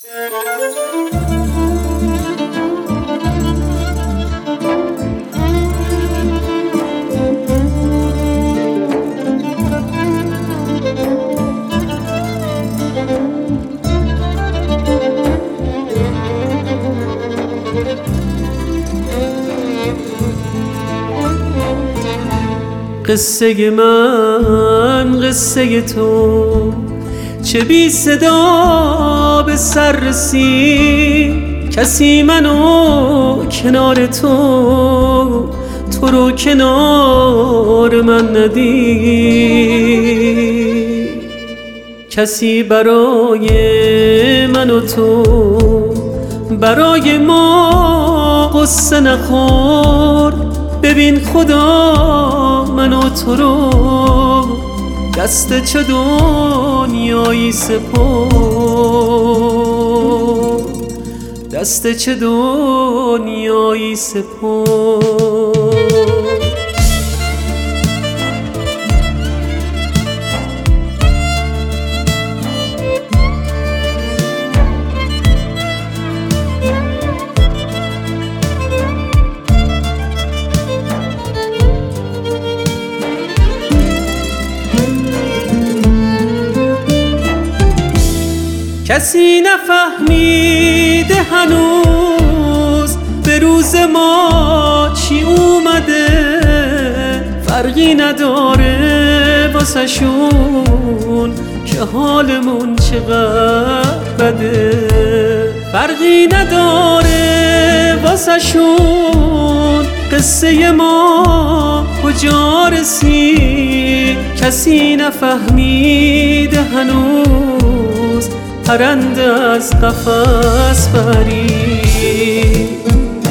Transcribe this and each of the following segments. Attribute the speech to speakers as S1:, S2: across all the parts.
S1: قصه من قصه تو، چه بی صدا به سر رسید. کسی منو کنار تو رو کنار من ندید. کسی برای من و تو، برای ما قصه نخورد. ببین خدا من و تو رو دست چه دنیایی سپرد، دست چه دنیایی سپرد. کسی نفهمیده هنوز به روز ما چی اومده. فرقی نداره واسه شون که حالمون چقدر بده. فرقی نداره واسه شون قصه ما کجا رسید. کسی نفهمیده هنوز پرنده از قفس پرید.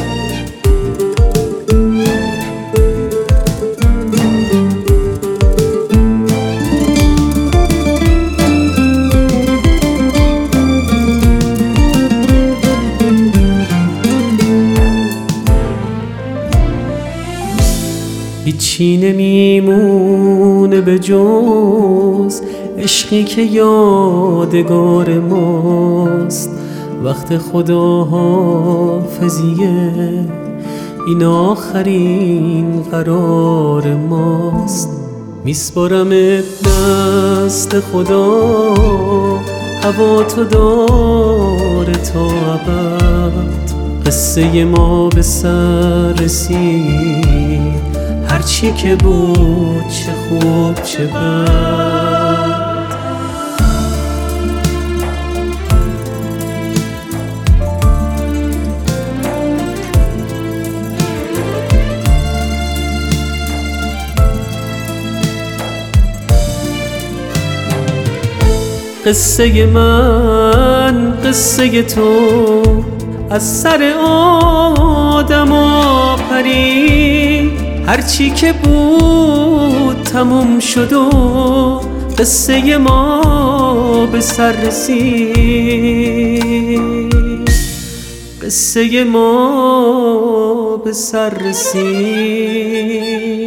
S1: هیچی نمیمونه به جز عشقی که یادگار ماست. وقت خداحافظیه، این آخرین قرار ماست. میسپارمت دست خدا، هوا تو داره تا ابد. قصه ما به سر رسید، هرچی که بود چه خوب چه بد. قصه من قصه تو، از سر آدم آفرید. هرچی که بود تموم شد و قصه ما به سر رسید. قصه ما به سر رسید.